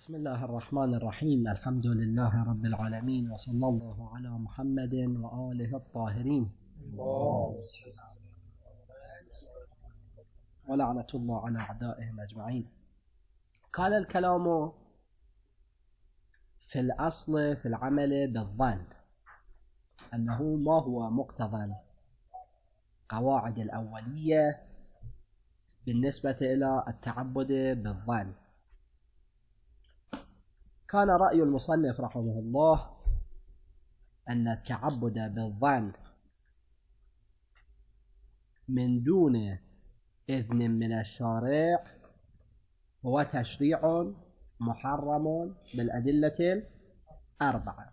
بسم الله الرحمن الرحيم. الحمد لله رب العالمين، وصلى الله على محمد وآله الطاهرين، ولعنة الله على أعدائهم أجمعين. كان الكلام في الأصل في العمل بالظن أنه ما هو مقتضى القواعد الأولية بالنسبة إلى التعبد بالظن. كان رأي المصنف رحمه الله أن التعبد بالظن من دون إذن من الشارع هو تشريع محرم بالأدلة الأربعة،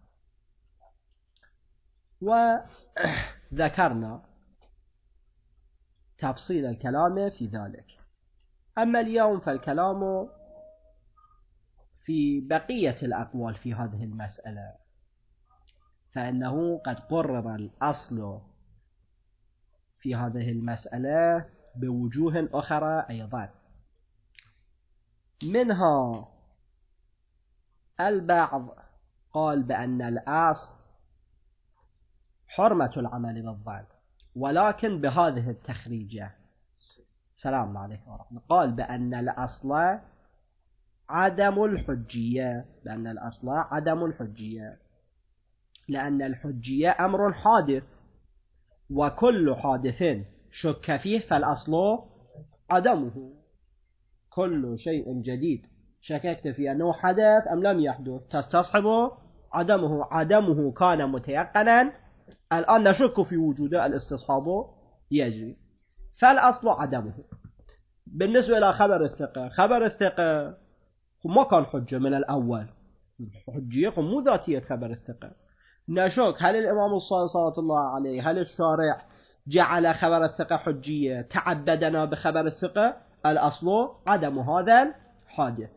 وذكرنا تفصيل الكلام في ذلك. أما اليوم فالكلام في بقية الأقوال في هذه المسألة، فإنه قد قرر الأصل في هذه المسألة بوجوه أخرى أيضا، منها البعض قال بأن الأصل حرمة العمل بالظن، ولكن بهذه التخريجة. سلام عليكم ورحمة الله. قال بأن الأصل عدم الحجية، بأن الأصل عدم الحجية، لأن الحجية أمر حادث، وكل حادث شك فيه فالأصل عدمه. كل شيء جديد شككت في أنه حدث أم لم يحدث تستصحب عدمه. عدمه كان متيقنا، الآن نشك في وجوده، الاستصحاب يجري، فالأصل عدمه. بالنسبة إلى خبر الثقة، خبر الثقة ما كان حجة من الأول، حجية مو ذاتية خبر الثقة. نشك هل الإمام الصادق صلى الله عليه، هل الشارع جعل خبر الثقة حجية تعبدنا بخبر الثقة؟ الأصل عدم هذا الحادث.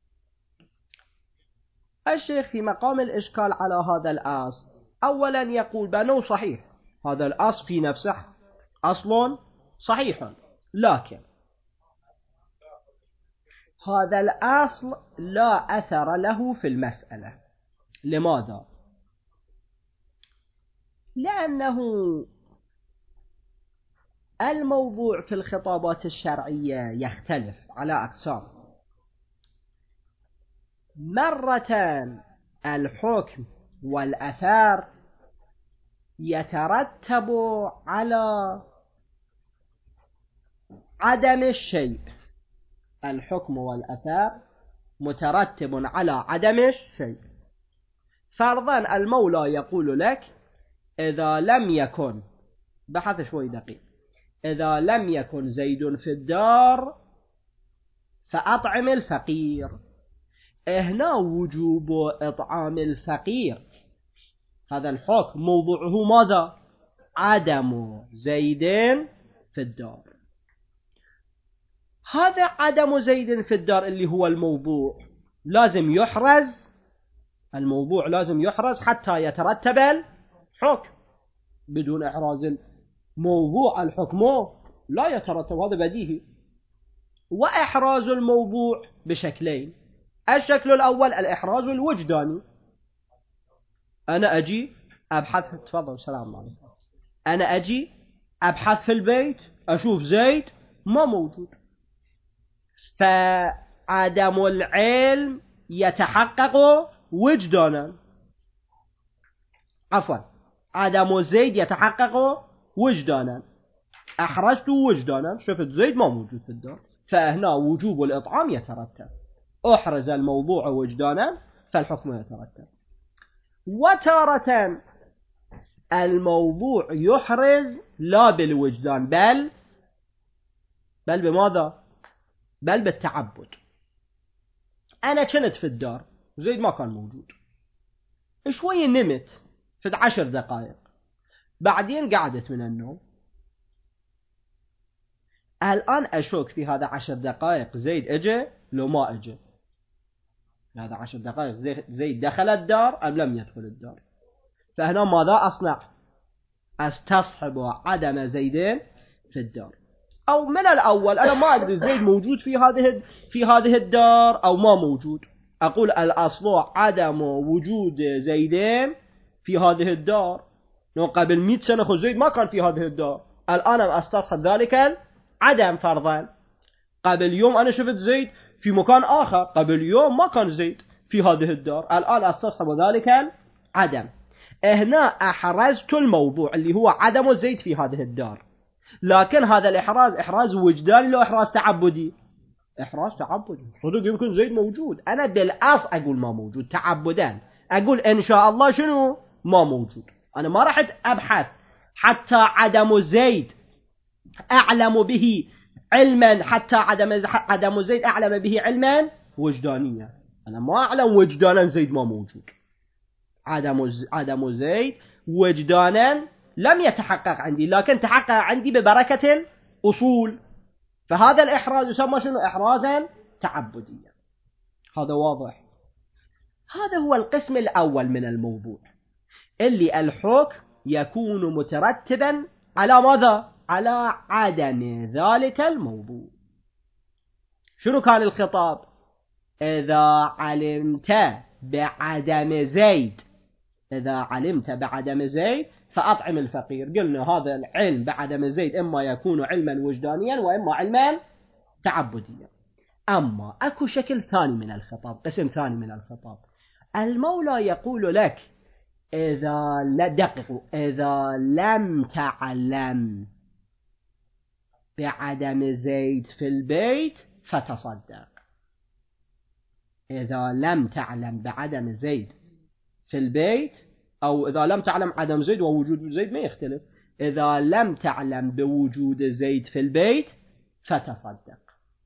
الشيخ في مقام الإشكال على هذا الأصل أولا يقول بأنه صحيح، هذا الأصل في نفسه أصل صحيح، لكن هذا الأصل لا أثر له في المسألة. لماذا؟ لأنه الموضوع في الخطابات الشرعية يختلف على أقسام. مرة الحكم والأثار يترتب على عدم الشيء، الحكم والأثار مترتب على عدم الشيء. فرضا المولى يقول لك إذا لم يكن، بحث شوي دقيق، إذا لم يكن زيد في الدار فأطعم الفقير. هنا وجوب إطعام الفقير، هذا الحكم موضوعه ماذا؟ عدم زيد في الدار. هذا عدم زيد في الدار اللي هو الموضوع لازم يحرز، الموضوع لازم يحرز حتى يترتب الحكم. بدون إحراز الموضوع الحكم لا يترتب، هذا بديهي. وإحراز الموضوع بشكلين: الشكل الأول الإحراز الوجداني، أنا أجي أبحث، تفضل سلام عليكم، أنا أجي أبحث في البيت أشوف زيد ما موجود، فعدم العلم يتحقق وجدانا، عفوا عدم زيد يتحقق وجدانا. أحرزت وجدانا، شفت زيد ما موجود في الدار، فهنا وجوب الإطعام يترتب. أحرز الموضوع وجدانا فالحكم يترتب. وتارة الموضوع يحرز لا بالوجدان بل بماذا؟ بل بالتعبد. أنا كنت في الدار، زيد ما كان موجود، شوي نمت في 10 دقائق، بعدين قعدت من النوم. الآن أشك في هذا 10 دقائق زيد اجى لو ما اجى، هذا 10 دقائق زيد دخل الدار أم لم يدخل الدار. فهنا ماذا أصنع؟ أستصحب عدم زيدين في الدار. أو من الأول أنا ما أدري زيد موجود في هذه الدار أو ما موجود، أقول الأصل عدم وجود زيدين في هذه الدار. قبل 100 سنة خو زيد ما كان في هذه الدار، الآن أستصحب ذلك العدم فرضا. قبل يوم أنا شفت زيد في مكان آخر، قبل يوم ما كان زيد في هذه الدار، الآن أستصحب ذلك العدم. هنا أحرزت الموضوع اللي هو عدم زيد في هذه الدار، لكن هذا الإحراز إحراز وجداني لو إحراز تعبدي؟ إحراز تعبدي. صدق يمكن زيد موجود، أنا بالأصل أقول ما موجود تعبدا، أقول إن شاء الله شنو ما موجود. أنا ما رحت أبحث حتى عدم زيد أعلم به علما، حتى عدم زيد أعلم به علما وجدانيا. أنا ما أعلم وجدانا زيد ما موجود. عدم زيد وجدانا لم يتحقق عندي، لكن تحقق عندي ببركة الأصول. فهذا الإحراز يسمى شنو؟ إحرازا تعبديا. هذا واضح. هذا هو القسم الأول من الموضوع، اللي الحكم يكون مترتبا على ماذا؟ على عدم ذلك الموضوع. شنو كان الخطاب؟ إذا علمت بعدم زيد، إذا علمت بعدم زيد فأطعم الفقير. قلنا هذا العلم بعدم زيد إما يكون علما وجدانيا وإما علما تعبديا. أما أكو شكل ثاني من الخطاب، قسم ثاني من الخطاب. المولى يقول لك إذا لم تعلم بعدم زيد في البيت فتصدق. إذا لم تعلم بعدم زيد في البيت، أو إذا لم تعلم عدم زيد ووجود زيد ما يختلف، إذا لم تعلم بوجود زيد في البيت فتصدق.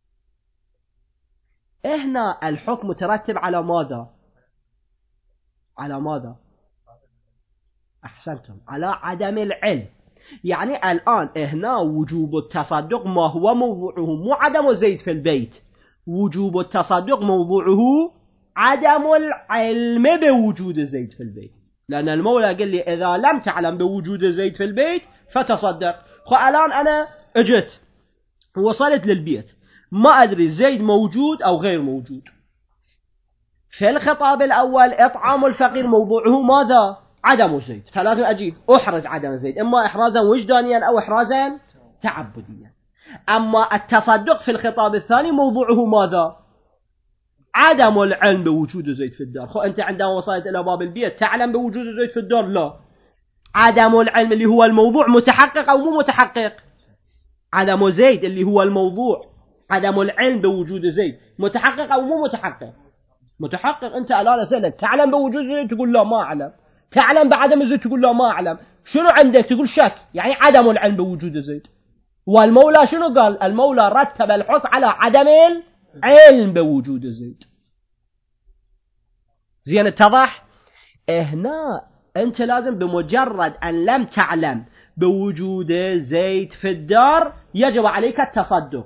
هنا الحكم مترتب على ماذا؟ على ماذا؟ أحسنتم، على عدم العلم. يعني الآن هنا وجوب التصدق ما هو موضوعه؟ مو عدم زيد في البيت، وجوب التصدق موضوعه عدم العلم بوجود زيد في البيت. لأن المولى قال لي إذا لم تعلم بوجود زيد في البيت فتصدق. الآن أنا اجت وصلت للبيت ما أدري زيد موجود أو غير موجود. في الخطاب الأول إطعام الفقير موضوعه ماذا؟ عدم زيد، فلازم أجي أحرز عدم زيد، إما إحرازا وجدانيا أو إحرازا تعبديا. أما التصدق في الخطاب الثاني موضوعه ماذا؟ عدم العلم بوجود زيد في الدار. أنت عندما وصلت إلى باب البيت تعلم بوجود زيد في الدار؟ لا. عدم العلم اللي هو الموضوع متحقق أو مو متحقق؟ عدم زيد اللي هو الموضوع، عدم العلم بوجود زيد متحقق أو مو متحقق؟ متحقق. أنت الآن أسألك تعلم بوجود زيد تقول لا ما أعلم، تعلم بعدم زيد تقول لا ما أعلم. شنو عندك؟ تقول شك، يعني عدم العلم بوجود زيد. والمولى شنو قال؟ المولى رتب الحكم على عدم العلم بوجود زيد. زين اتضح؟ هنا أنت لازم بمجرد أن لم تعلم بوجود زيد في الدار يجب عليك التصدق،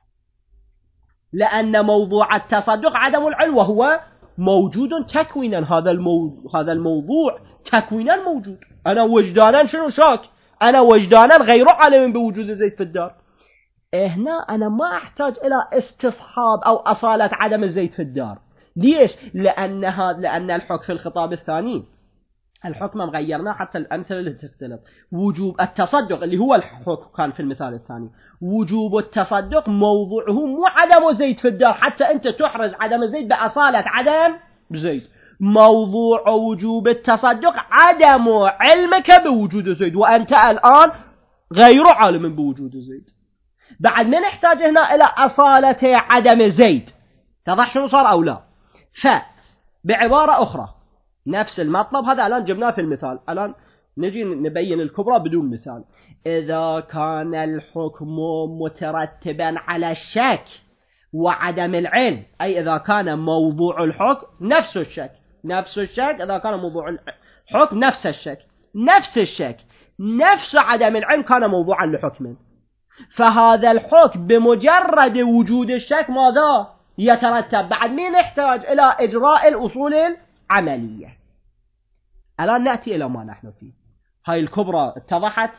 لأن موضوع التصدق عدم العلم وهو موجود تكوينا. هذا الموضوع تكوينا موجود. أنا وجدانا شنو شاك؟ أنا وجدانا غير عالم بوجود زيد في الدار. هنا أنا ما أحتاج إلى استصحاب أو أصالة عدم الزيد في الدار. ليش؟ لأن الحكم في الخطاب الثاني الحكم مغيرنا حتى الأمثلة اللي تختلف. وجوب التصدق اللي هو الحكم كان في المثال الثاني، وجوب التصدق موضوعه مو عدم زيد في الدار، حتى أنت تحرز عدم زيد بأصالة عدم زيد. موضوع وجوب التصدق عدم علمك بوجود زيد، وأنت الآن غير عالم بوجود زيد. بعد ما نحتاج هنا إلى أصالة عدم زيد. تضح شنو صار أو لا؟ فبعبارة أخرى نفس المطلب هذا الآن جبناه في المثال، الآن نجي نبين الكبرى بدون مثال. إذا كان الحكم مترتبا على الشك وعدم العلم، أي إذا كان موضوع الحكم نفس الشك، إذا كان موضوع الحكم نفس الشك نفس عدم العلم كان موضوعا لحكم، فهذا الحكم بمجرد وجود الشك ماذا يترتب؟ بعد مين نحتاج إلى إجراء الأصول العملية. الآن نأتي إلى ما نحن فيه. هاي الكبرى اتضحت.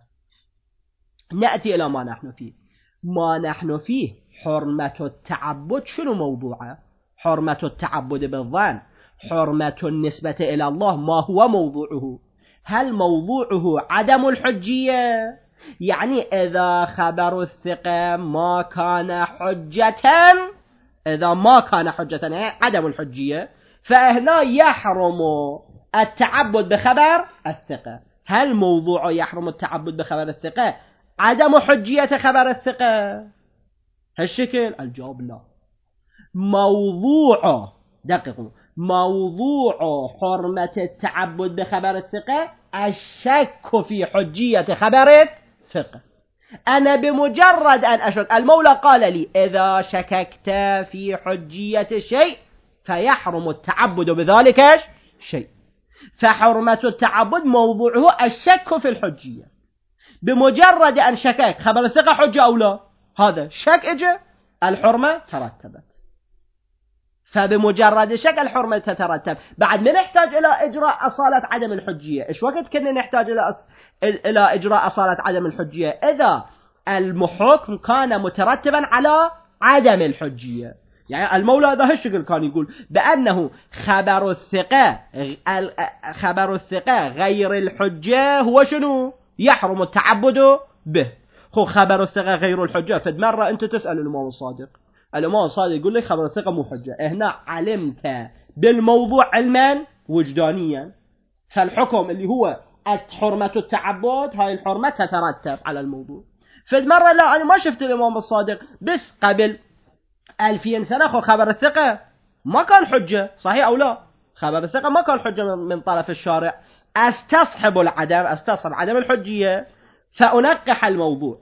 نأتي إلى ما نحن فيه. ما نحن فيه حرمة التعبد. شنو موضوعه؟ حرمة التعبد بالظن حرمة النسبة إلى الله ما هو موضوعه؟ هل موضوعه عدم الحجية؟ يعني إذا خبر الثقة ما كان حجة، إذا ما كان حجة يعني عدم الحجية، فهنا يحرم التعبد بخبر الثقة. هل موضوع يحرم التعبد بخبر الثقة عدم حجية خبر الثقة هالشكل؟ الجواب لا. موضوع دقيقوا، موضوع حرمة التعبد بخبر الثقة الشك في حجية خبر الثقة. أنا بمجرد أن أشك، المولى قال لي إذا شككت في حجية شيء فيحرم التعبد بذلك شيء، فحرمة التعبد موضوعه الشك في الحجية. بمجرد أن شكك خبر الثقة حجة أو لا، هذا شك إجا الحرمة ترتبت، فبمجرد شك الحرمة تترتب. بعد ما نحتاج إلى إجراء أصالة عدم الحجية. إيش وقت كنا نحتاج إلى إجراء أصالة عدم الحجية؟ إذا الحكم كان مترتبا على عدم الحجية. يعني المولى هذا هالشكل كان يقول بأنه خبر الثقة غير الحجة هو شنو؟ يحرم التعبد به. خبر الثقة غير الحجة، فد مرة أنت تسأل الإمام الصادق، الإمام الصادق يقول لك خبر الثقة مو حجة. هنا علمت بالموضوع علما وجدانيا، فالحكم اللي هو حرمة التعبد هاي الحرمة تترتب على الموضوع. فد مرة لا، أنا ما شفت الإمام الصادق، بس قبل 2000 سنة خبر الثقة ما كان حجة، صحيح أو لا؟ خبر الثقة ما كان حجة من طرف الشارع. استصحب عدم الحجية، فأنقح الموضوع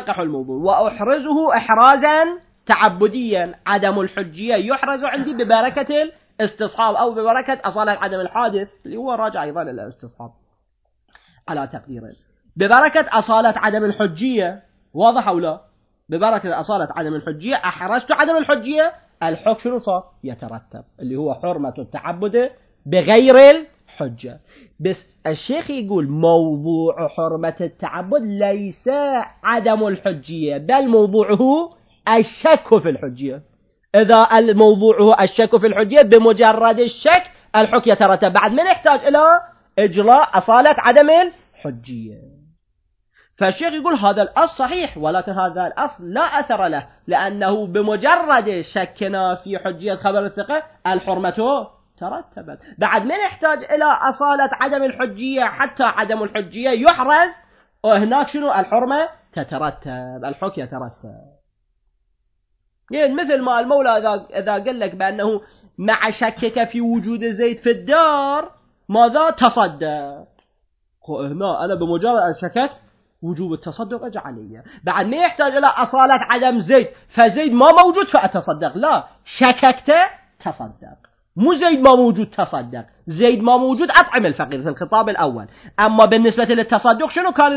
وأحرزه إحرازا تعبديا. عدم الحجية يحرز عندي ببركة الاستصحاب أو ببركة أصالة عدم الحادث، اللي هو راجع أيضا إلى الاستصحاب على تقديره. ببركة أصالة عدم الحجية، واضح أو لا؟ ببركة أصالة عدم الحجية أحرزت عدم الحجية، الحكم شنو صار؟ يترتب، اللي هو حرمة التعبد بغير الحجة. بس الشيخ يقول موضوع حرمة التعبد ليس عدم الحجية، بل موضوعه الشك في الحجية. إذا الموضوع هو الشك في الحجية، بمجرد الشك الحكم يترتب. بعد ما نحتاج إلى إجراء أصالة عدم الحجية. فالشيخ يقول هذا الأصل صحيح، ولكن هذا الأصل لا أثر له، لأنه بمجرد شكنا في حجية خبر الثقة الحرمة ترتبت. بعد ما نحتاج إلى أصالة عدم الحجية حتى عدم الحجية يحرز، وهناك شنو؟ الحرمة تترتب، الحكم يترتب. يعني مثل ما المولى إذا قال لك بأنه مع شكك في وجود زيت في الدار ماذا؟ تصدق. هنا أنا بمجرد أن شكك وجوب التصدق أجي علي، بعد ما يحتاج إلى أصالة عدم زيد، فزيد ما موجود فأتصدق، لا، شككت تصدق، مو زيد ما موجود تصدق، زيد ما موجود أطعم الفقير في الخطاب الأول. أما بالنسبة للتصدق شنو كان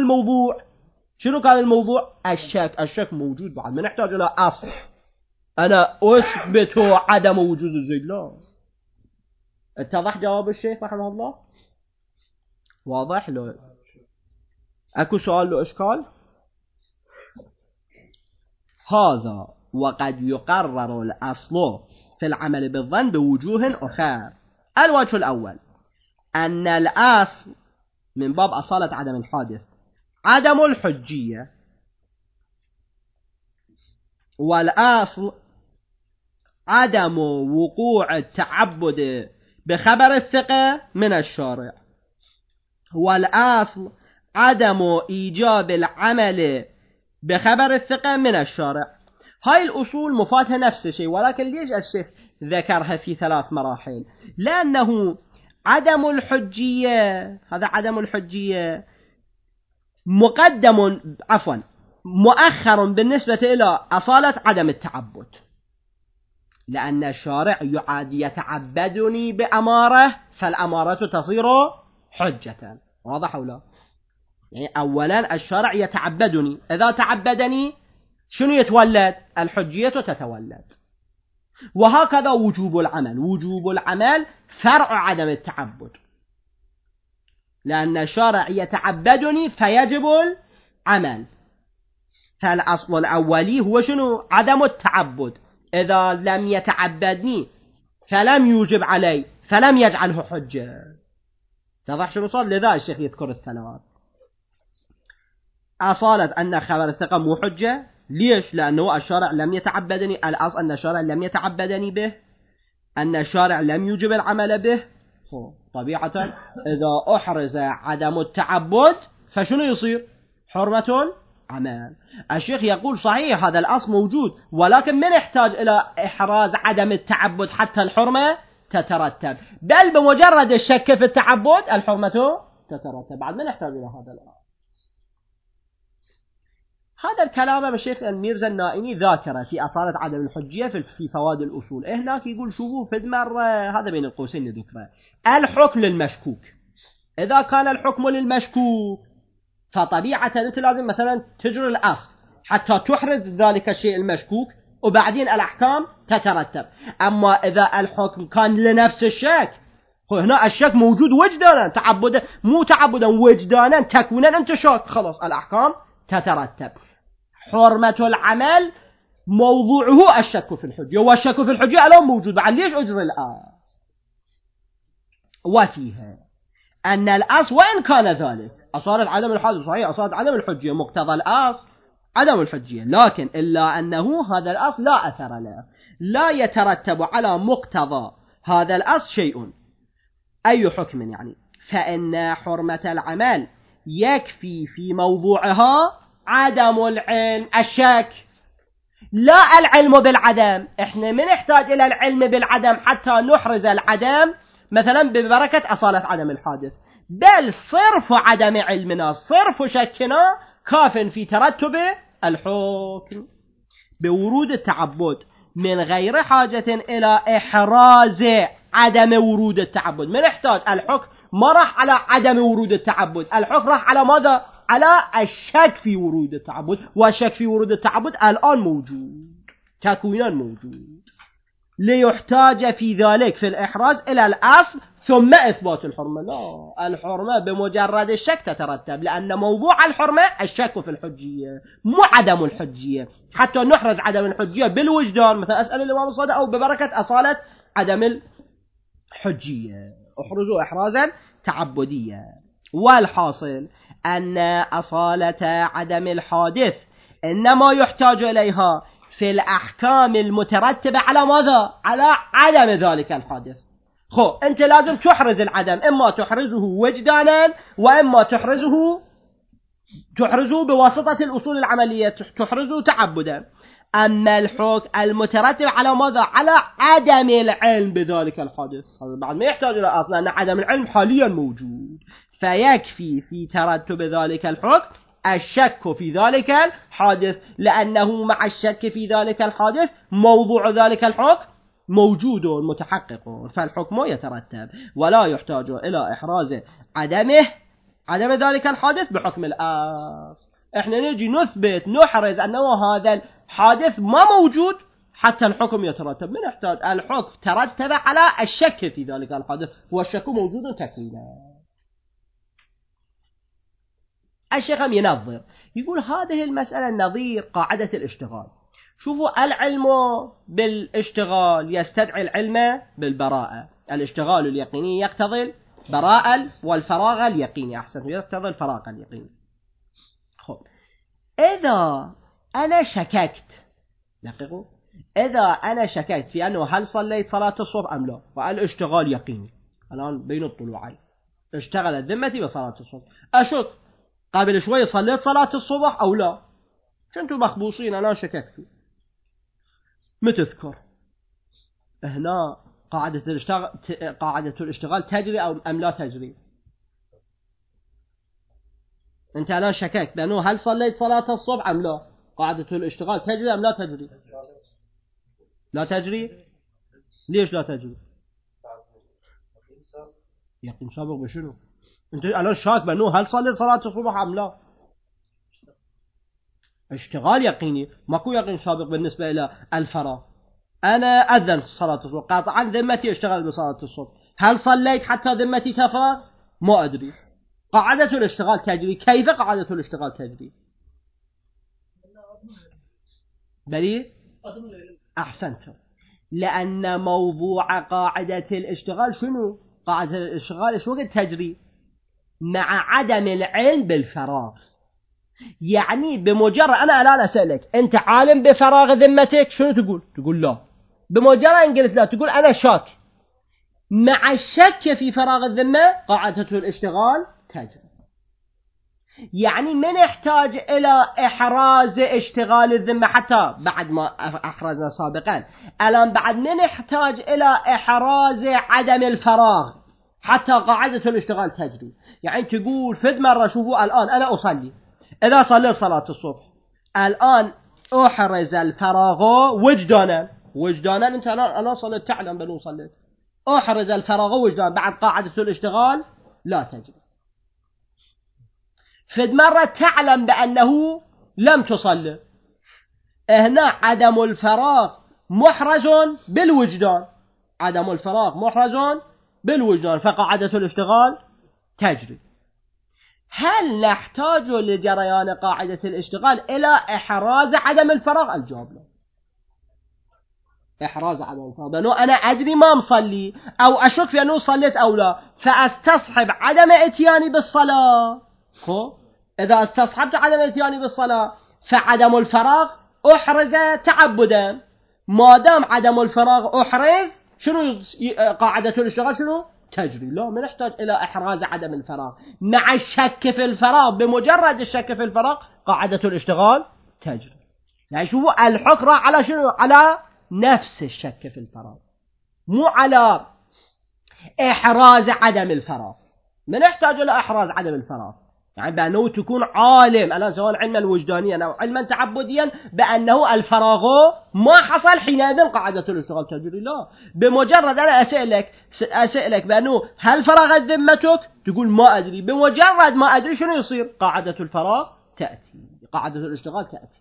الموضوع؟ الشك موجود، بعد ما نحتاج إلى أصل أنا أثبت عدم وجود الزيد، لا. اتضح جواب الشيخ رحمه الله؟ واضح له؟ أكو سؤال له إشكال؟ هذا وقد يقرر الأصل في العمل بالظن بوجوه أخرى. الوجه الأول أن الأصل من باب أصالة عدم الحادث عدم الحجية، والأصل عدم وقوع التعبد بخبر الثقة من الشارع، والأصل عدم إيجاب العمل بخبر الثقة من الشارع. هاي الأصول مفاتها نفس الشيء، ولكن ليش الشيخ ذكرها في 3 مراحل؟ لأنه عدم الحجية، هذا عدم الحجية مؤخر بالنسبة إلى أصالة عدم التعبد، لأن الشارع يتعبدني بأمارة، فالأمارة تصير حجة. واضح أو لا؟ يعني أولا الشرع يتعبدني، إذا تعبدني شنو يتولد؟ الحجية تتولد. وهكذا وجوب العمل فرع عدم التعبد، لأن الشرع يتعبدني فيجب العمل، فالأصل الأولي هو شنو؟ عدم التعبد. إذا لم يتعبدني فلم يوجب عليه فلم يجعله حجة. اتضح شنو صار؟ لذا الشيخ يذكر الثلاث. أصالة أن خبر الثقة مو حجة. ليش؟ لأنه الشارع لم يتعبدني، الأصل أن الشارع لم يتعبدني به، أن الشارع لم يوجب العمل به. طبيعة إذا أحرز عدم التعبد فشنو يصير؟ حرمة عمل. الشيخ يقول صحيح هذا الأصل موجود، ولكن من يحتاج إلى إحراز عدم التعبد حتى الحرمة تترتب، بل بمجرد الشك في التعبد الحرمة تترتب، بعد ما نحتاج إلى هذا الأمر. هذا الكلام الشيخ الميرزا النائني ذاكره في أصالة عدم الحجية في فوائد الأصول. هناك يقول شوفوا في مرة، هذا بين القوسين ذكره، الحكم للمشكوك. إذا كان الحكم للمشكوك فطبيعة أنت لازم مثلا تجري الأصل حتى تحرز ذلك الشيء المشكوك، وبعدين الأحكام تترتب. أما إذا الحكم كان لنفس الشك، هنا الشك موجود وجدانا، تعبدا مو تعبدا، وجدانا تكوينا أنت شاك، خلاص الأحكام تترتب. حرمة العمل موضوعه الشك في الحجة، والشك في الحجة الآن موجود، بعد ليش أجري الأصل؟ وفيها أن الأصل وإن كان ذلك أصالة عدم الحاجة صحيح، أصالة عدم الحجية مقتضى الأصل عدم الحجية، لكن إلا أنه هذا الأصل لا أثر له، لا يترتب على مقتضى هذا الأصل شيء، أي حكم يعني. فإن حرمة العمل يكفي في موضوعها عدم العلم، الشك، لا العلم بالعدم. إحنا من نحتاج إلى العلم بالعدم حتى نحرز العدم مثلا ببركة أصالة عدم الحادث، بل صرف عدم علمنا، صرف شكنا كاف في ترتب الحكم بورود التعبد من غير حاجة إلى إحراز عدم ورود التعبد. من يحتاج الحكم ما راح على عدم ورود التعبد، الحكم راح على ماذا؟ على الشك في ورود التعبد، والشك في ورود التعبد الآن موجود، تكوينا موجود، ليحتاج في ذلك في الإحراز إلى الأصل ثم إثبات الحرمة. لا، الحرمة بمجرد الشك تترتب، لأن موضوع الحرمة الشك في الحجية مو عدم الحجية، حتى نحرز عدم الحجية بالوجدان، مثلا أسأل الإمام الصادق، أو ببركة أصالة عدم الحجية احرزوا إحرازا تعبديا. والحاصل أن أصالة عدم الحادث إنما يحتاج إليها في الأحكام المترتبة على ماذا؟ على عدم ذلك الحادث. أنت لازم تحرز العدم، إما تحرزه وجدانا، وإما تحرزه بواسطة الأصول العملية، تحرزه تعبدا. أما الحكم المترتب على ماذا؟ على عدم العلم بذلك الحادث، بعد ما يحتاج إلى أصلا أن عدم العلم حاليا موجود، فيكفي في ترتب ذلك الحكم الشك في ذلك الحادث، لأنه مع الشك في ذلك الحادث موضوع ذلك الحكم موجود متحقق، فالحكم يترتب ولا يحتاج إلى إحراز عدم ذلك الحادث بحكم الأصل. احنا نجي نثبت نحرز أنه هذا الحادث ما موجود حتى الحكم يترتب، من يحتاج الحكم ترتب على الشك في ذلك الحادث، والشك موجود تكوينا. الشيخ ينظر يقول هذه المسألة نظير قاعدة الاشتغال. شوفوا، العلم بالاشتغال يستدعي العلم بالبراءة، الاشتغال اليقيني يقتضي البراءة، والفراغ اليقيني أحسن يقتضي الفراغ اليقيني. إذا أنا شككت، دقيقوا، إذا أنا شككت في أنه هل صليت صلاة الصبح أم لا، والاشتغال يقيني الآن بين الطلوعين، اشتغلت ذمتي بصلاة الصبح، أشك قبل شوي صليت صلاة الصبح أو لا، كنتوا مخبوصين أنا شككت، متذكر هنا قاعدة الاشتغال تجري أم لا تجري؟ أنت الآن شككت بأنه هل صليت صلاة الصبح أم لا، قاعدة الاشتغال تجري أم لا تجري؟ لا تجري. ليش لا تجري؟ يقين سابق بشنو؟ أنت الآن شاك بأنه هل صليت صلاة الصبح أم لا، اشتغال يقيني، ماكو يقين سابق بالنسبة إلى الفراغ. أنا أذن صلاة الصبح، قاطعا ذمتي اشتغل بصلاة الصبح، هل صليت حتى ذمتي تفرغ؟ ما أدري. قاعدة الاشتغال تجري. كيف قاعدة الاشتغال تجري؟ بلي أحسنت. لأن موضوع قاعدة الاشتغال شنو؟ قاعدة الاشتغال شو وقت تجري؟ مع عدم العلم بالفراغ. يعني بمجرد أنا الآن أسألك أنت عالم بفراغ ذمتك شنو تقول؟ تقول لا. بمجرد أن قلت لا تقول أنا شاك. مع الشك في فراغ الذمة قاعدة الاشتغال تجري. يعني من يحتاج إلى إحراز اشتغال الذمة حتى بعد ما أحرزنا سابقا، الآن بعد من يحتاج إلى إحراز عدم الفراغ حتى قاعدة الاشتغال تجري. يعني تقول فد مرة شوفوا الآن أنا أصلي، إذا صليت صلاة الصبح الآن أحرز الفراغ وجدانا أنت أنا صليت تعلم بأنه صليت، أحرز الفراغ وجدانا بعد قاعدة الاشتغال لا تجري. فد مرة تعلم بأنه لم تصلي، هنا عدم الفراغ محرز بالوجدان، عدم الفراغ محرز بالوجدان فقاعدة الاشتغال تجري. هل نحتاج لجريان قاعدة الاشتغال إلى إحراز عدم الفراغ؟ الجواب لا. إحراز عدم الفراغ بأنه أنا أدري ما مصلي أو أشك في أنه صليت أو لا فأستصحب عدم إتياني بالصلاة. إذا استصحبت عدم إتياني بالصلاة فعدم الفراغ أحرز تعبدا. ما دام عدم الفراغ أحرز شنو قاعدة الاشتغال شنو؟ تجري. لا ما نحتاج إلى إحراز عدم الفراغ مع الشك في الفراغ. بمجرد الشك في الفراغ قاعدة الاشتغال تجري. يعني شوفوا الحكرة على شنو؟ على نفس الشك في الفراغ مو على إحراز عدم الفراغ. ما نحتاج إلى إحراز عدم الفراغ يعني بأنه تكون عالم الآن سواء علما وجدانيا أو علما تعبديا بأنه الفراغ ما حصل حينئذ قاعدة الاشتغال تجري. لا بمجرد أنا أسألك بأنه هل فرغت ذمتك تقول ما أدري، بمجرد ما أدري شنو يصير؟ قاعدة الفراغ تأتي، قاعدة الاشتغال تأتي.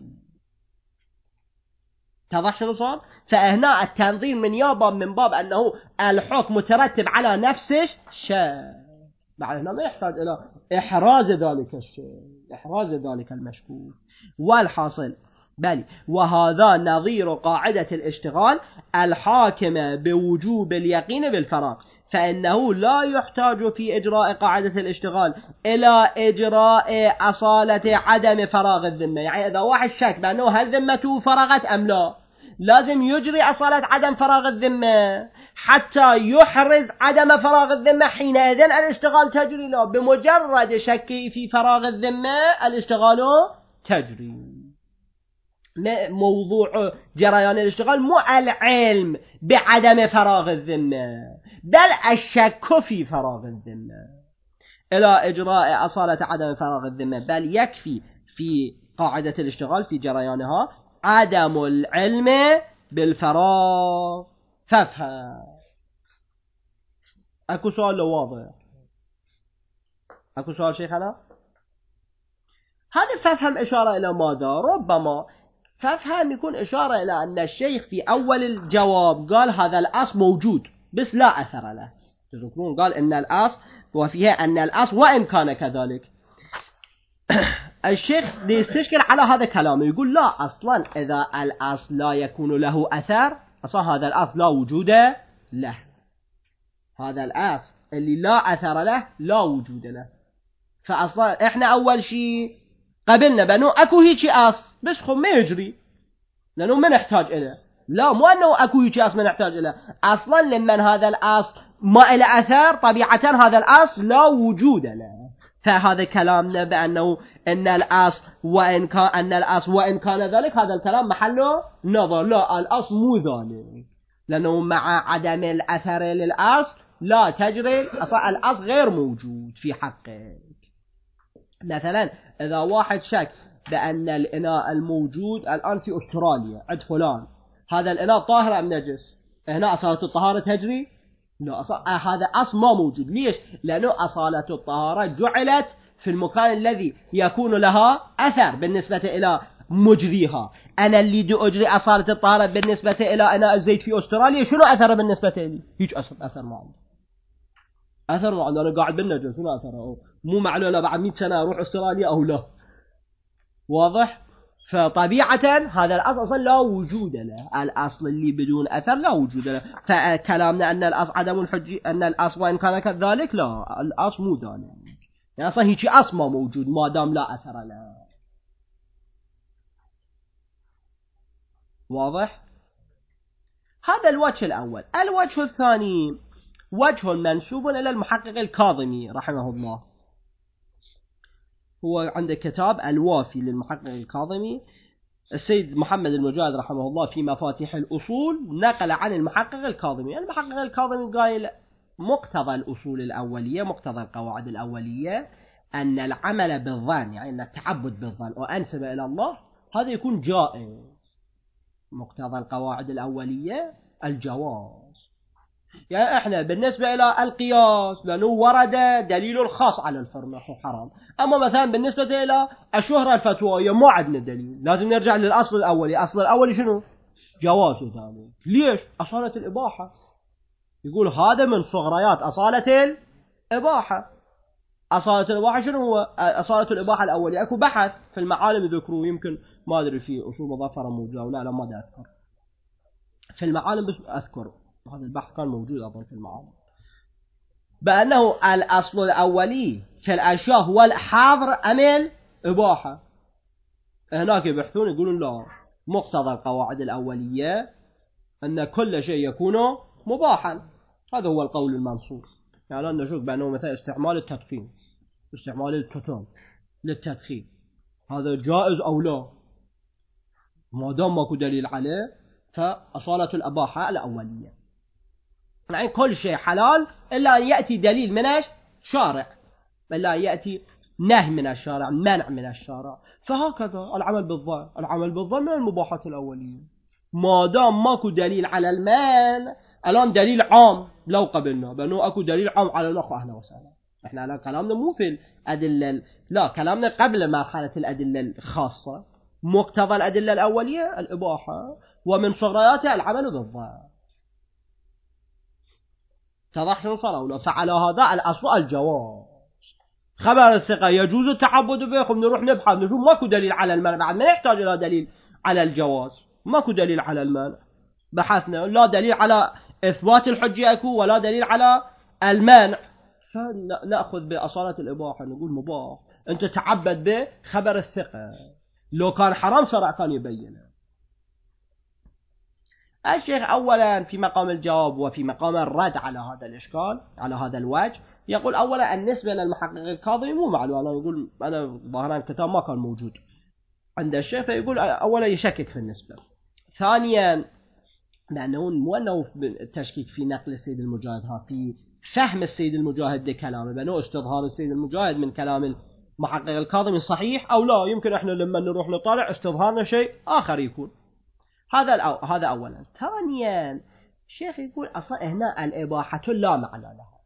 تضح شنو صار؟ فهنا التنظيم من باب أنه الحكم مترتب على نفس الشيء. بعد هنا ما يحتاج إلى إحراز ذلك الشيء، إحراز ذلك المشكوك. والحاصل بل وهذا نظير قاعدة الاشتغال الحاكمة بوجوب اليقين بالفراغ، فإنه لا يحتاج في إجراء قاعدة الاشتغال إلى إجراء أصالة عدم فراغ الذمة. يعني إذا واحد شك بأنه هل ذمته فرغت أم لا لازم يجري أصالة عدم فراغ الذمة حتى يحرز عدم فراغ الذمة، حينئذ الاشتغال تجري. لا بمجرد شك في فراغ الذمة الاشتغال تجري. موضوع جريان الاشتغال مو العلم بعدم فراغ الذمة بل الشك في فراغ الذمة إلى إجراء أصالة عدم فراغ الذمة. بل يكفي في قاعدة الاشتغال في جريانها عدم العلم بالفراغ. فافهم. أكو سؤال واضح؟ أكو سؤال شيخنا؟ هذا فافهم إشارة إلى ماذا؟ ربما فافهم يكون إشارة إلى أن الشيخ في أول الجواب قال هذا الأصل موجود بس لا أثر له. تذكرون قال إن الأصل وفيها أن الأصل وإن كان كذلك. الشيخ يستشكل على هذا كلامه يقول لا أصلا إذا الأصل لا يكون له أثر أصلا هذا الأصل لا وجود له. هذا الأصل اللي لا أثر له لا وجود له. فأصلا إحنا أول شيء قبلنا بأنه أكو هيك أصل بس خب ما يجري لأنه ما نحتاج إله. لا مو أنه أكو هيك أصل ما نحتاج إله، أصلا لمن هذا الأصل ما إلى أثر طبيعة هذا الأصل لا وجود له. فهذا كلامنا بأنه أن الأصل وإن كان ذلك هذا الكلام محله نظر. لا الأصل مو ذلك لأنه مع عدم الأثر للأصل لا تجري أصلا الأصل غير موجود في حقك. مثلا إذا واحد شك بأن الإناء الموجود الآن في أستراليا عند فلان هذا الإناء طاهر أم نجس، هنا أصالة الطهارة تجري؟ لا هذا أصل ما موجود. ليش؟ لأنه أصالة الطهارة جعلت في المكان الذي يكون لها أثر بالنسبة إلى مجريها. أنا اللي دو أجري أصالة الطهارة بالنسبة إلى إناء الزيت في أستراليا شنو أثر بالنسبة لي؟ هيج أثر ما عنده. أثر ما عنده. أنا قاعد بالنجس شنو أثره؟ مو معلومة بعد 100 سنة أروح أستراليا أو لا. واضح؟ فطبيعة هذا الأصل أصلا لا وجود له، الأصل اللي بدون أثر لا وجود له. فكلامنا أن الأصل عدم الحجية، أن الأصل وإن كان كذلك، لا، الأصل مو ذلك، يعني أصلا هيك أصل ما موجود ما دام لا أثر له. واضح؟ هذا الوجه الأول. الوجه الثاني وجه منسوب إلى المحقق الكاظمي رحمه الله. هو عنده كتاب الوافي للمحقق الكاظمي. السيد محمد المجاهد رحمه الله في مفاتيح الأصول نقل عن المحقق الكاظمي. المحقق الكاظمي قال مقتضى الأصول الأولية، مقتضى القواعد الأولية، أن العمل بالظن، يعني أن التعبد بالظن وأنسب إلى الله، هذا يكون جائز. مقتضى القواعد الأولية الجواز. يعني احنا بالنسبة إلى القياس لأنه ورد دليل خاص على الحرمة حرام، أما مثلا بالنسبة إلى الشهرة الفتوائية ما عندنا دليل، لازم نرجع للأصل الأولي. الأصل الأولي شنو؟ جواز ذلك. ليش؟ أصالة الإباحة. يقول هذا من صغريات أصالة الإباحة. أصالة الإباحة شنو هو؟ أصالة الإباحة الأولي أكو بحث في المعالم ذكروه، يمكن ما أدري في أصول مظفرة موجودة ولا لا، ما أدري أذكر في المعالم، بس أذكر هذا البحث كان موجود أظن في المعالم، بأنه الأصل الأولي في الأشياء هو الحظر أم الإباحة. هناك يبحثون يقولون لا، مقتضى القواعد الأولية أن كل شيء يكون مباحا. هذا هو القول المنصور. يعني نشوف بأنه مثلا استعمال التدخين، استعمال التوتون للتدخين، هذا جائز أو لا، ما دام ماكو دليل عليه فأصالة الإباحة الأولية. يعني كل شيء حلال إلا أن يأتي دليل من الشارع، إلا أن يأتي نهي من الشارع، منع من الشارع. فهكذا العمل بالظن، العمل بالظن من المباحات الأولية، ما دام ماكو دليل على المال. الآن دليل عام لو قبلنا بأنه أكو دليل عام على الأخ، أهلا وسهلا. إحنا الآن كلامنا مو في الأدلة، لا، كلامنا قبل مرحلة الأدلة الخاصة. مقتضى الأدلة الأولية الإباحة، ومن صغرياتها العمل بالظن. اتضح شنو صار ولا؟ فعلى هذا الأصل الجواز. خبر الثقة يجوز التعبد به، نروح نبحث نشوف ماكو دليل على المنع، بعد ما يحتاج إلى دليل على الجواز. ماكو دليل على المنع، بحثنا لا دليل على إثبات الحجة أكو ولا دليل على المنع، فنأخذ بأصالة الإباحة، نقول مباح. أنت تعبد به خبر الثقة، لو كان حرام شرع كان يبينه. الشيخ أولا في مقام الجواب وفي مقام الرد على هذا الإشكال، على هذا الوجه، يقول أولا النسبة للمحقق الكاظمي مو معلومة. أنا يقول أنا ظاهرا الكتاب ما كان موجود عند الشيخ، فيقول أولا يشكك في النسبة. ثانيا لأنه مو أنه التشكيك في نقل السيد المجاهد، في فهم السيد المجاهد لكلامه، بأنه استظهار السيد المجاهد من كلام المحقق الكاظمي صحيح أو لا. يمكن إحنا لما نروح نطالع استظهارنا شيء آخر يكون. هذا أولا. ثانيا الشيخ يقول أصلا هنا الإباحة لا معنى لها.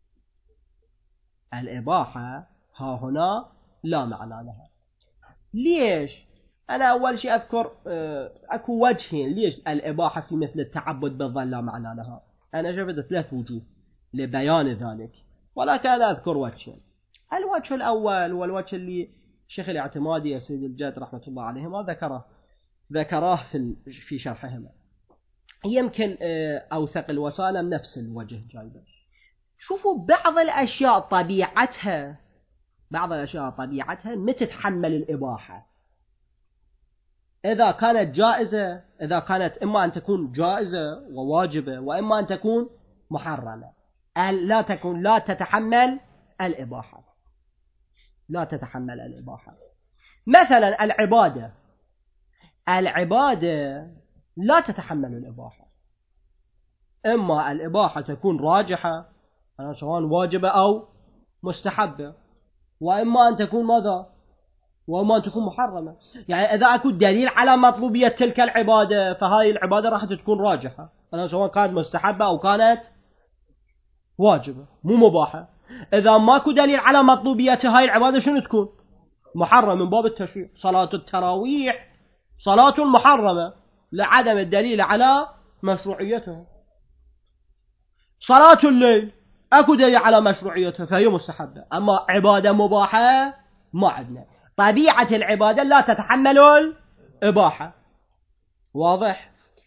الإباحة ها هنا لا معنى لها. ليش؟ أنا أول شيء أذكر أكو وجهين ليش الإباحة في مثل التعبد بالظن لا معنى لها. أنا شفت 3 وجوه لبيان ذلك، ولكن أنا أذكر وجهين. الوجه الأول والوجه اللي الشيخ الاعتمادي السيد الجاد رحمة الله عليه ما ذكراه في شرحهما، يمكن أوثق الوسائل نفس الوجه جايبه. شوفوا بعض الأشياء طبيعتها ما تتحمل الإباحة. إذا كانت جائزة، إذا كانت إما أن تكون جائزة وواجبة، وإما أن تكون محرمة، لا تتحمل الإباحة. لا تتحمل الإباحة. مثلا العبادة لا تتحمل الإباحة. إما الإباحة تكون راجحة سواء واجبة أو مستحبة، وإما أن تكون ماذا؟ وإما أن تكون محرمة. يعني إذا أكو دليل على مطلوبية تلك العبادة فهاي العبادة راح تكون راجحة، سواء كانت مستحبة أو كانت واجبة، مو مباحة. إذا ماكو دليل على مطلوبية هاي العبادة شنو تكون؟ محرم من باب التشريع. صلاة التراويح صلاة محرمة لعدم الدليل على مشروعيتها. صلاة الليل أكو دليل على مشروعيتها فهي مستحبة. أما عبادة مباحة ما عندنا. طبيعة العبادة لا تتحمل إباحة. واضح؟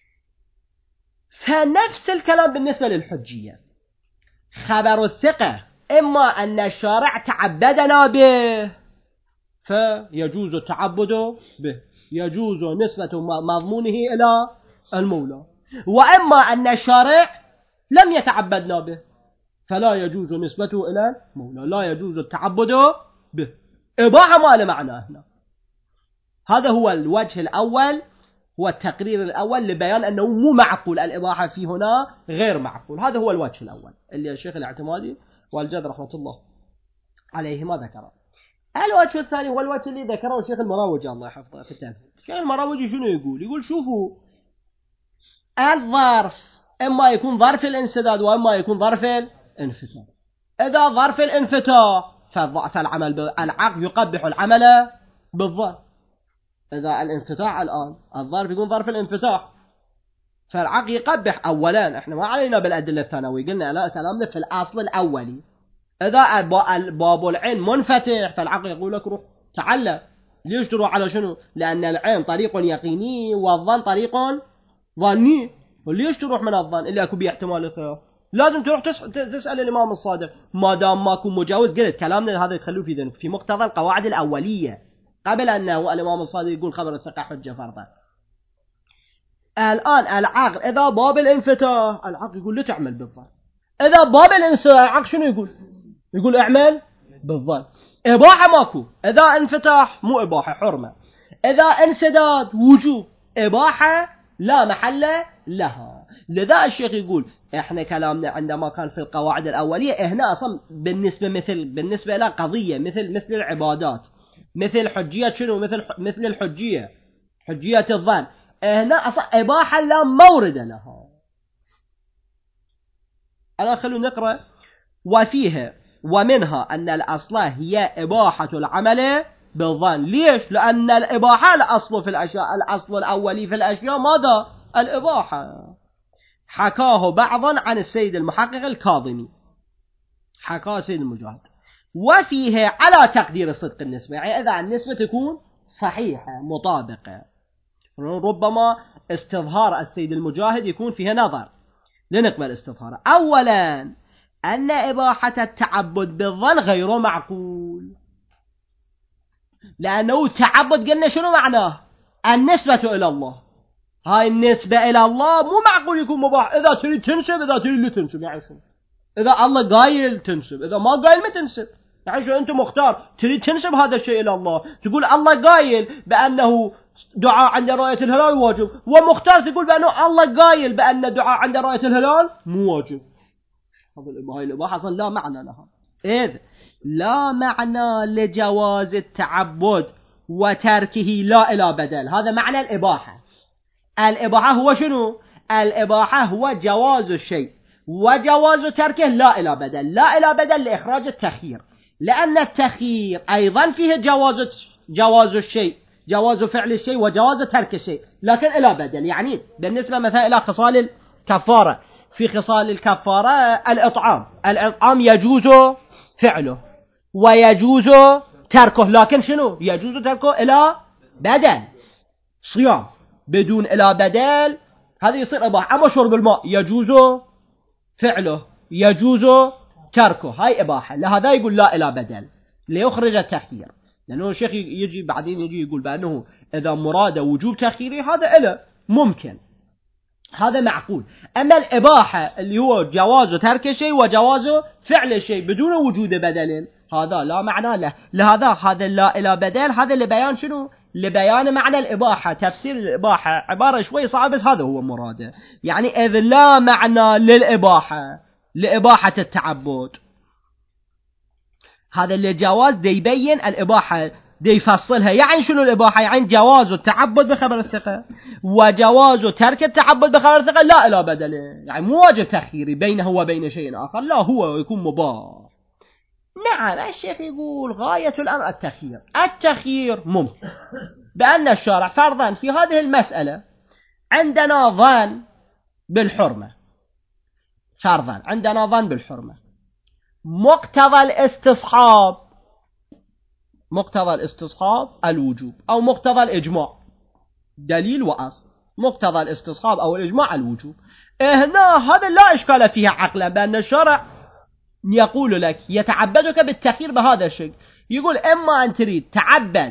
فنفس الكلام بالنسبة للحجية. خبر الثقة إما أن الشارع تعبدنا به فيجوز التعبد به، يجوز نسبة مضمونه إلى المولى، وإما أن الشارع لم يتعبدنا به فلا يجوز نسبته إلى المولى، لا يجوز التعبد به. إباحة ما له معنى هنا. هذا هو الوجه الأول، هو التقرير الأول لبيان أنه مو معقول، الإباحة في هنا غير معقول. هذا هو الوجه الأول اللي الشيخ الاعتمادي والجد رحمة الله عليهما ذكره. الوجه الثاني هو الوجه اللي ذكره الشيخ المراوجي الله يحفظه في التنفيذ. الشيخ المراوجي شنو يقول؟ يقول شوفوا، الظرف إما يكون ظرف الانسداد وإما يكون ظرف الانفتاح. إذا ظرف الانفتاح فالعمل العقد يقبح العمل بالظن. إذا الانفتاح الآن الظرف يكون ظرف الانفتاح فالعقد يقبح. أولا إحنا ما علينا بالأدلة الثانوية، قلنا لا كلامنا في الأصل الأولي. إذا باب العين منفتح فالعقل يقول لك روح تعلم. ليش تروح على شنو؟ لأن العين طريق يقيني والظن طريق ظني. وليش تروح من الظن اللي أكو باحتمال الخيار؟ لازم تروح تسأل الإمام الصادق. ما دام ماكو مجاوز، قلت كلامنا هذا يخلوه في ذهنك في مقتضى القواعد الأولية قبل أنه الإمام الصادق يقول خبر الثقة حجة فرضا. الآن العقل إذا باب الانفتاح العقل يقول لا تعمل بالظن. إذا باب الانسداد العقل شنو يقول؟ يقول اعمل بالظن. إباحة ماكو. إذا انفتاح مو إباحة حرمة، إذا انسداد وجوب، إباحة لا محل لها. لذا الشيخ يقول احنا كلامنا عندما كان في القواعد الأولية هنا أصلا بالنسبة إلى قضية مثل العبادات، مثل حجية شنو، مثل الحجية، حجية الظن، هنا أصلا إباحة لا مورد لها. أنا خلونا نقرأ. وفيها ومنها أن الأصل هي إباحة العمل بالظن. ليش؟ لأن الإباحة الأصل في الأشياء، الأصل الأولي في الأشياء ماذا؟ الإباحة. حكاه بعضا عن السيد المحقق الكاظمي، حكاه السيد المجاهد. وفيه على تقدير صدق النسبة، يعني إذا النسبة تكون صحيحة مطابقة. ربما استظهار السيد المجاهد يكون فيها نظر، لنقبل استظهاره. أولا أن إباحة التعبد بالظن غير معقول، لأنه تعبد قلنا شنو معناه؟ النسبة إلى الله. هاي النسبة إلى الله مو معقول يكون مباح. إذا تريد تنسب، إذا تريد لا تنسب، يعني شنو؟ إذا الله قايل تنسب، إذا ما قايل ما تنسب، يعني شو؟ أنت مختار تريد تنسب هذا الشيء إلى الله، تقول الله قايل بأنه دعاء عند رؤية الهلال واجب، ومختار تقول بأنه الله قايل بأن دعاء عند رؤية الهلال مو واجب. هاي الإباحة أصلا لا معنى لها، إذ لا معنى لجواز التعبد وتركه لا إلى بدل. هذا معنى الإباحة. الإباحة هو شنو؟ الإباحة هو جواز الشيء وجواز تركه لا إلى بدل. لا إلى بدل لإخراج التخيير، لأن التخيير أيضا فيه جواز الشيء، جواز فعل الشيء وجواز ترك الشيء، لكن إلى بدل. يعني بالنسبة مثلا إلى خصال الكفارة، في خصال الكفارة الإطعام يجوز فعله ويجوز تركه، لكن شنو؟ يجوز تركه إلى بدل. صيام بدون إلى بدل هذا يصير إباحة. أما شرب الماء يجوز فعله يجوز تركه، هاي إباحة. لهذا يقول لا إلى بدل ليخرج التخيير، لأنه الشيخ يجي بعدين يجي يقول بأنه إذا مراد وجوب تخييري هذا إله ممكن، هذا معقول. أما الإباحة اللي هو جواز ترك الشيء وجواز فعل الشيء بدون وجود بدل هذا لا معنى له. لهذا هذا لا إلى بدل هذا لبيان شنو؟ لبيان معنى الإباحة. تفسير الإباحة عبارة شوي صعب بس هذا هو مراده. يعني إذ لا معنى للإباحة لإباحة التعبد، هذا اللي جواز دي يبين الإباحة دي يفصلها. يعني شنو الإباحة؟ يعني جواز التعبد بخبر الثقة وجواز ترك التعبد بخبر الثقة لا إلى بدله، يعني مو واجب تخييري بينه وبين شيء آخر، لا هو يكون مباح. نعم الشيخ يقول غاية الأمر التخيير ممكن، بأن الشارع فرضا في هذه المسألة عندنا ظن بالحرمة، فرضا عندنا ظن بالحرمة، مقتضى الاستصحاب الوجوب أو مقتضى الإجماع دليل وأصل، مقتضى الاستصحاب أو الإجماع الوجوب. هنا هذا لا إشكال فيها عقلا، بأن الشرع يقول لك يتعبدك بالتخيير بهذا الشيء، يقول إما أن تريد تعبد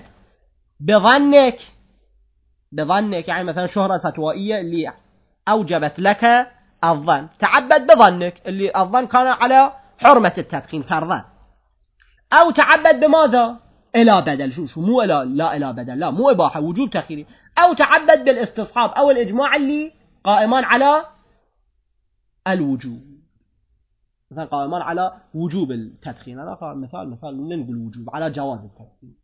بظنك يعني مثلا شهرة فتوائية اللي أوجبت لك الظن، تعبد بظنك اللي الظن كان على حرمة التدخين فرضا، أو تعبد بماذا؟ إلى بدل، شو مو إلى بدل، لا مو إباحة، وجوب تخييري، أو تعبد بالاستصحاب أو الإجماع اللي قائمان على الوجوب، مثلا قائمان على وجوب التدخين، أنا قال مثال ننقل وجوب على جواز التدخين.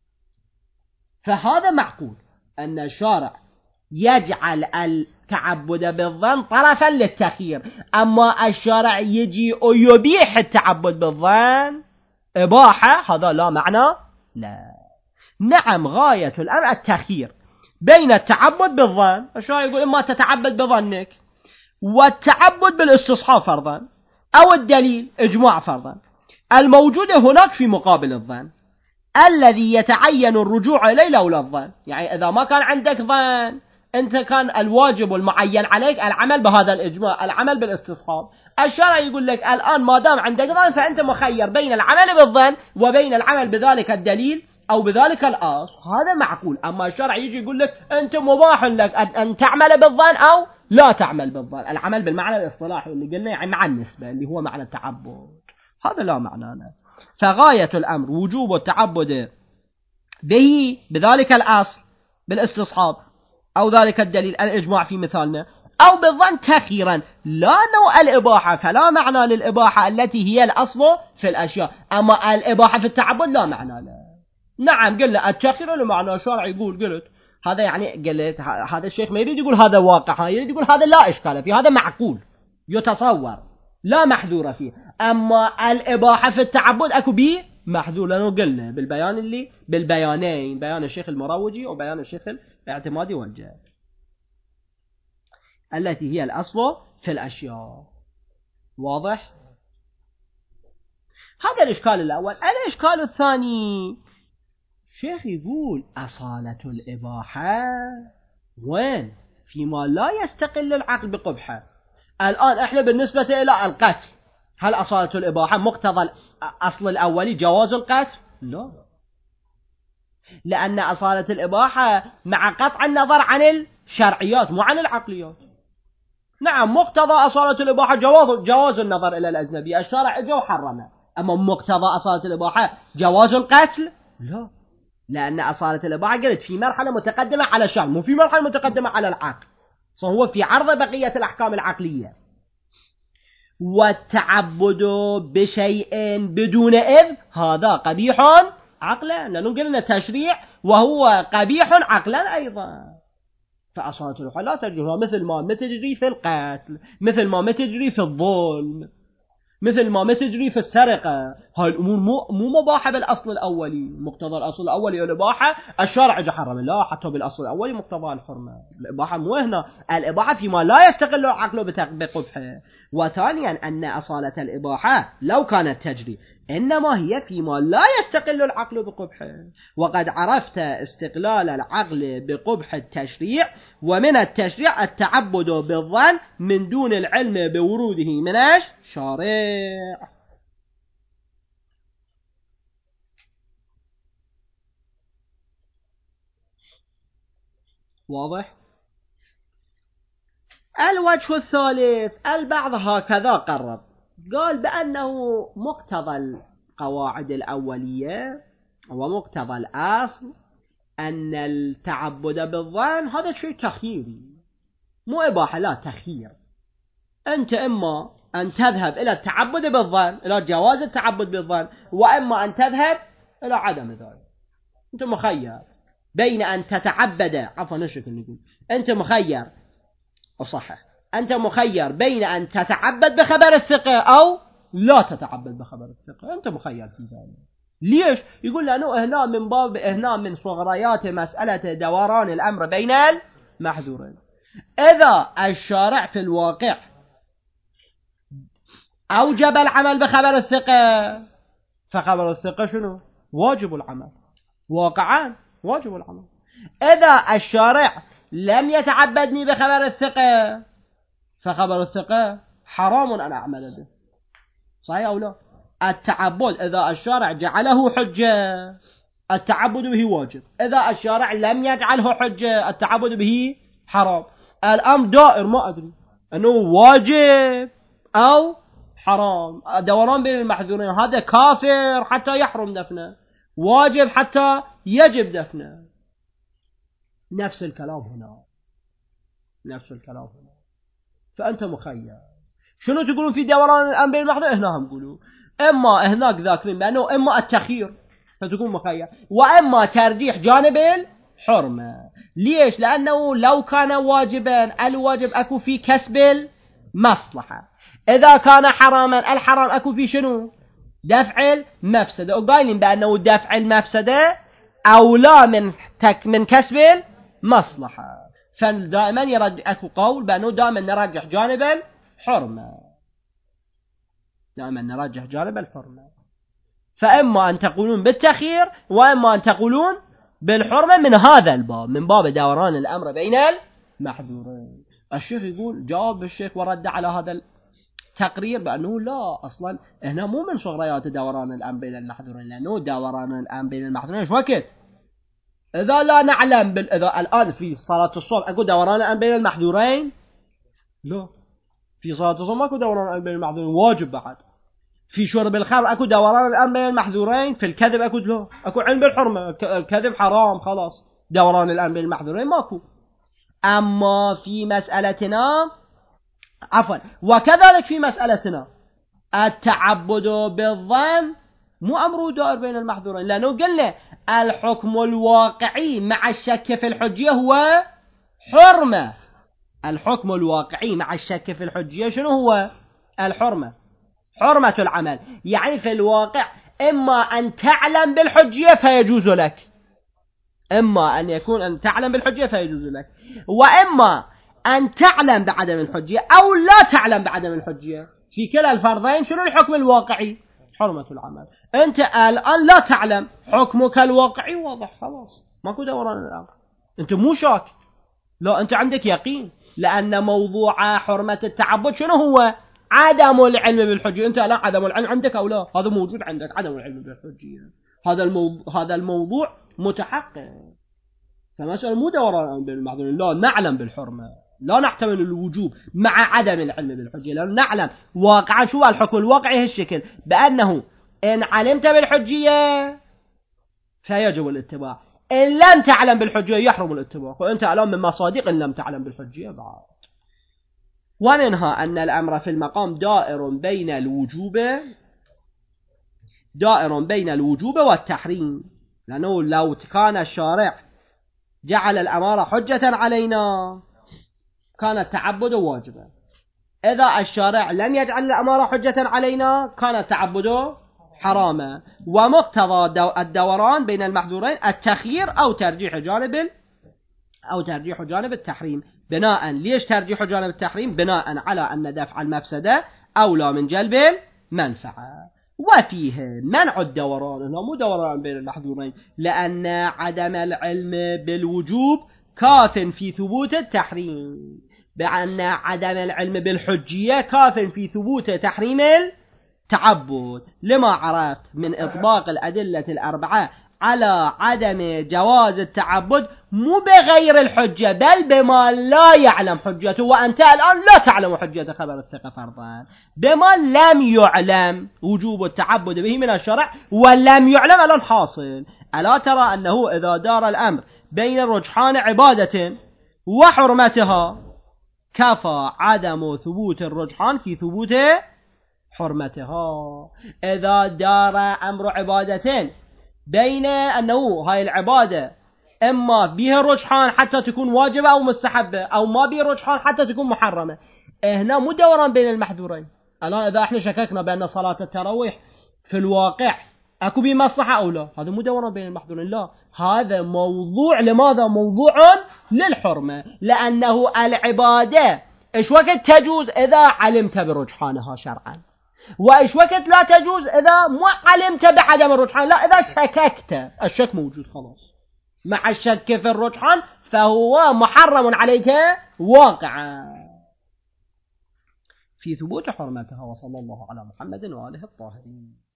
فهذا معقول أن الشارع يجعل التعبد بالظن طرفا للتخيير، أما الشارع يجي ويبيح التعبد بالظن إباحة، هذا لا معنى لا. نعم غاية الأمر التخيير بين التعبد بالظن، الشارع يقول إما تتعبد بظنك والتعبد بالاستصحاب فرضا، أو الدليل إجماع فرضا الموجود هناك في مقابل الظن الذي يتعين الرجوع إليه لولا الظن. يعني إذا ما كان عندك ظن أنت كان الواجب المعين عليك العمل بهذا الإجماع، العمل بالاستصحاب. الشرع يقول لك الآن ما دام عندك ظن فأنت مخير بين العمل بالظن وبين العمل بذلك الدليل أو بذلك الأصل، هذا معقول. أما الشرع يجي يقول لك أنت مباح لك أن تعمل بالظن أو لا تعمل بالظن، العمل بالمعنى الاصطلاحي اللي قلنا يعني مع النسبة اللي هو معنى التعبد، هذا لا معنى له. فغاية الأمر وجوب التعبد به بذلك الأصل بالاستصحاب أو ذلك الدليل الإجماع في مثالنا، أو بالظن تخيرا لا نوع الإباحة، فلا معنى للإباحة التي هي الأصل في الأشياء، أما الإباحة في التعبد لا معنى له. نعم قلنا التخير له معنى، الشرع يقول قلت هذا يعني قلت هذا الشيخ ما يريد يقول هذا واقع، يريد يقول هذا لا إشكال فيه، هذا معقول يتصور لا محذور فيه. أما الإباحة في التعبد أكو بيه محذور، لأنه قلنا بالبيان اللي بالبيانين، بيان الشيخ المروجي وبيان الشيخ الاعتمادي والجاد، التي هي الأصل في الأشياء. واضح؟ هذا الإشكال الأول. الإشكال الثاني الشيخ يقول أصالة الإباحة وين؟ فيما لا يستقل العقل بقبحه. الآن احنا بالنسبة إلى القتل، هل أصالة الإباحة مقتضى الأصل الأولي جواز القتل؟ لا، لأن أصالة الإباحة مع قطع النظر عن الشرعيات مو عن العقليات. نعم مقتضى أصالة الإباحة جواز النظر إلى الأجنبي، الشرع اجى وحرمه، أما مقتضى أصالة الإباحة جواز القتل؟ لا، لأن أصالة الإباحة قلت في مرحلة متقدمة على الشرع مو في مرحلة متقدمة على العقل، فهو في عرض بقية الأحكام العقلية. والتعبد بشيء بدون إذن هذا قبيح عقلا، لأنه قلنا تشريع وهو قبيح عقلا أيضا. فأصالة الإباحة لا تجري، مثل ما تجري في القتل، مثل ما تجري في الظلم، مثل ما تجري في السرقة. هاي الأمور مو مباحة بالأصل الأولي، مقتضى الأصل الأولي الإباحة الشرع جه حرم، لا حتى بالأصل الأولي مقتضى الحرمة. الإباحة مو هنا، الإباحة فيما لا يستقل العقل بقبحه. وثانيا أن أصالة الإباحة لو كانت تجري إنما هي فيما لا يستقل العقل بقبحه، وقد عرفت استقلال العقل بقبح التشريع، ومن التشريع التعبد بالظن من دون العلم بوروده من الشارع. واضح؟ الوجه الثالث البعض هكذا قرر، قال بأنه مقتضى القواعد الأولية ومقتضى الأصل أن التعبد بالظن هذا شيء تخييري مو إباحة، لا تخيير. أنت إما أن تذهب إلى التعبد بالظن، إلى جواز التعبد بالظن، وإما أن تذهب إلى عدم ذلك. أنت مخير بين أن تتعبد، عفوا نشكل نقول أنت مخير أصحح، أنت مخير بين أن تتعبد بخبر الثقة أو لا تتعبد بخبر الثقة، أنت مخير في ذلك. ليش؟ يقول لأنه هنا من باب هنا من صغريات مسألة دوران الأمر بين المحذورين. إذا الشارع في الواقع أوجب العمل بخبر الثقة، فخبر الثقة شنو؟ واجب العمل، واقعا واجب العمل. إذا الشارع لم يتعبدني بخبر الثقة فخبر الثقة حرام أن أعمل به. صحيح أو لا؟ التعبد إذا الشارع جعله حجة التعبد به واجب، إذا الشارع لم يجعله حجة التعبد به حرام. الأمر دائر ما أدري أنه واجب أو حرام، دوران بين المحذورين. هذا كافر حتى يحرم دفنه، واجب حتى يجب دفنه. نفس الكلام هنا، نفس الكلام هنا. فأنت مخير. شنو تقولون في دوران الأمر بين المحذورين؟ هنا هم يقولوا إما هناك ذاكرين بأنه إما التخيير فتكون مخير، وإما ترجيح جانب الحرمة. ليش؟ لأنه لو كان واجبا الواجب أكو في كسب المصلحة، إذا كان حراما الحرام أكو في شنو؟ دفع المفسدة. وقايلين بأنه دفع المفسدة أولى من كسب المصلحة. فدائما أكو قول بأنه دائما نرجح جانب الحرمة، دائما نرجح جانب الحرمة. فإما أن تقولون بالتخيير وإما أن تقولون بالحرمة من هذا الباب، من باب دوران الأمر بين المحذورين. الشيخ يقول جواب الشيخ ورد على هذا التقرير بأنه لا، أصلا هنا مو من صغريات دوران الأمر بين المحذورين، لأنه دوران الأمر بين المحذورين إيش وقت؟ إذا لا نعلم إذا الآن في صلاة الصبح أكو دوران الأمر بين المحذورين؟ لا، في صلاة الصبح ما أكو دوران الأمر بين المحذورين، واجب بعد. في شرب الخمر أكو دوران الأمر بين المحذورين؟ في الكذب أكو لا، أكو علم بالحرمة، الكذب حرام خلاص، دوران الأمر بين المحذورين ماكو. أما في مسألتنا عفوا وكذلك في مسألتنا التعبد بالظن مو أمر دائر بين المحذورين، لأنه قلنا الحكم الواقعي مع الشك في الحجية هو حرمة. الحكم الواقعي مع الشك في الحجية شنو هو؟ الحرمة، حرمة العمل. يعني في الواقع إما أن تعلم بالحجية فيجوز لك، إما أن يكون أن تعلم بالحجية فيجوز لك، وإما أن تعلم بعدم الحجية أو لا تعلم بعدم الحجية. في كلا الفرضين شنو الحكم الواقعي؟ حرمة العمل. أنت الآن لا تعلم، حكمك الواقعي واضح خلاص، ماكو دوران الأمر، أنت مو شاك، لا أنت عندك يقين، لأن موضوع حرمة التعبد شنو هو؟ عدم العلم بالحجية. أنت لا عدم العلم عندك أو لا؟ هذا موجود عندك، عدم العلم بالحجية، هذا الموضوع متحقق. فمسألة مو دوران بين المحذورين، لا نعلم بالحرمة، لا نحتمل الوجوب مع عدم العلم بالحجية، لأن نعلم واقعا شو الحكم الواقعي هالشكل، بأنه إن علمت بالحجية فيجب الاتباع، إن لم تعلم بالحجية يحرم الاتباع، وأنت الآن من مصادق إن لم تعلم بالحجية بعد. ومنها أن الأمر في المقام دائر بين الوجوب والتحريم، لأنه لو كان الشارع جعل الأمر حجة علينا كان التعبد واجبا، إذا الشارع لم يجعل الأمر حجة علينا كان التعبد حراما. ومقتضى الدوران بين المحذورين التخيير أو ترجيح جانب التحريم. بناء ليش ترجيح جانب التحريم؟ بناء على أن دفع المفسدة أولى من جلب المنفعة. وفيه منع الدوران، هنا مو دوران بين المحذورين، لأن عدم العلم بالوجوب كاف في ثبوت التحريم، بأن عدم العلم بالحجية كاف في ثبوت تحريم التعبد، لما عرفت من إطباق الأدلة الأربعة على عدم جواز التعبد مو بغير الحجة بل بما لا يعلم حجته، وأنت الآن لا تعلم حجة خبر الثقة فرضا، بما لم يعلم وجوب التعبد به من الشرع ولم يعلم الآن حاصل. ألا ترى أنه إذا دار الأمر بين الرجحان عبادة وحرمتها كفى عدم ثبوت الرجحان في ثبوت حرمتها. إذا دار أمر عبادتين بين أنه هاي العبادة إما بها رجحان حتى تكون واجبة أو مستحبة، أو ما بها رجحان حتى تكون محرمة، هنا مو دوران بين المحذورين. الآن إذا احنا شككنا بأن صلاة التراويح في الواقع أكو بيه مصلحة أو لا، هذا مو دوران بين المحذورين، لا، هذا موضوع. لماذا موضوع؟ للحرمة، لأنه العبادة إيش وقت تجوز؟ إذا علمت برجحانها شرعا، وإيش وقت لا تجوز؟ إذا ما علمت بعدم الرجحان، لا إذا شككت، الشك موجود خلاص، مع الشك في الرجحان فهو محرم عليك واقعا في ثبوت حرمتها. وصلى الله على محمد وآله الطاهرين.